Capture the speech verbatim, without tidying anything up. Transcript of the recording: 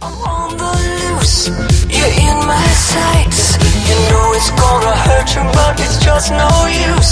on the loose, you're in my sights. You know it's gonna hurt you, but it's just no use.